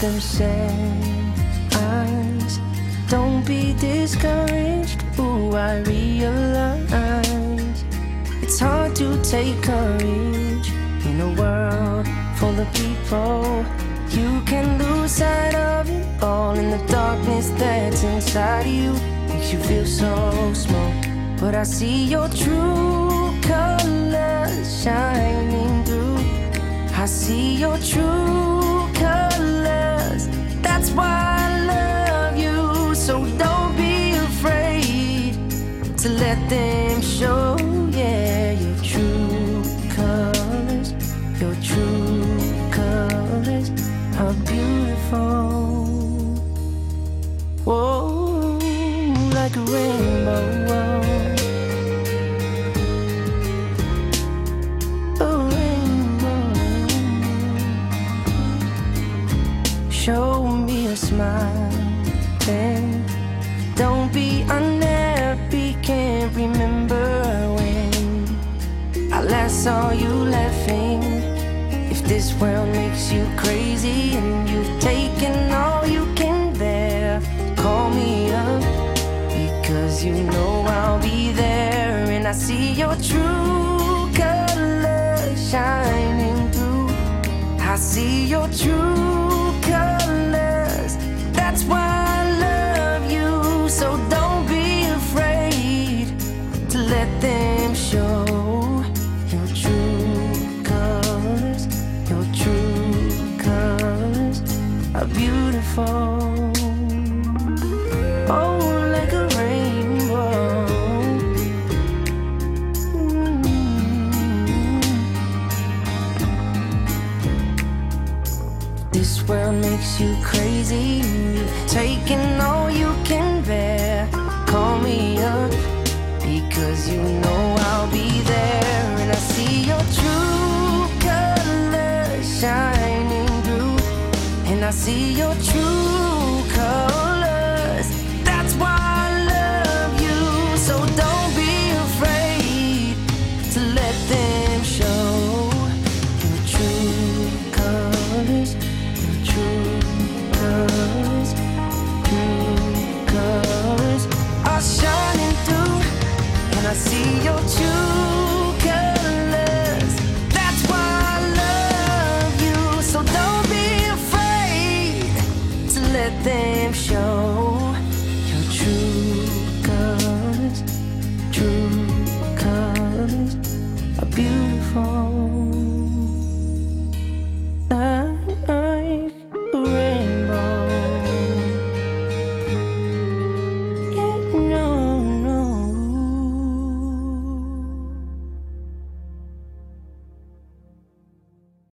them sad eyes. Don't be discouraged. Ooh, I realize it's hard to take courage in a world full of people. You can lose sight of it all in the darkness that's inside you. Makes you feel so small. But I see your true colors shining through. I see your true colors. That's why I love you. So don't be afraid to let them show. Yeah, your true colors. Your true colors are beautiful. Whoa, like a rainbow. Show me a smile, then don't be unhappy. Can't remember when I last saw you laughing. If this world makes you crazy and you've taken all you can bear, call me up, because you know I'll be there. And I see your true colors shining through. I see your true colors. That's why I love you. So don't be afraid to let them show. Your true colors. Your true colors are beautiful. Oh, like a rainbow. This world makes you crazy. You've taken all you can bear. Call me up, because you know I'll be there. And I see your true colors shining through. And I see your true colors. That's why I love you. So don't be afraid to let them show. Your true colors. True colors are shining through. And I see your true colors. That's why I love you. So don't be afraid to let them show.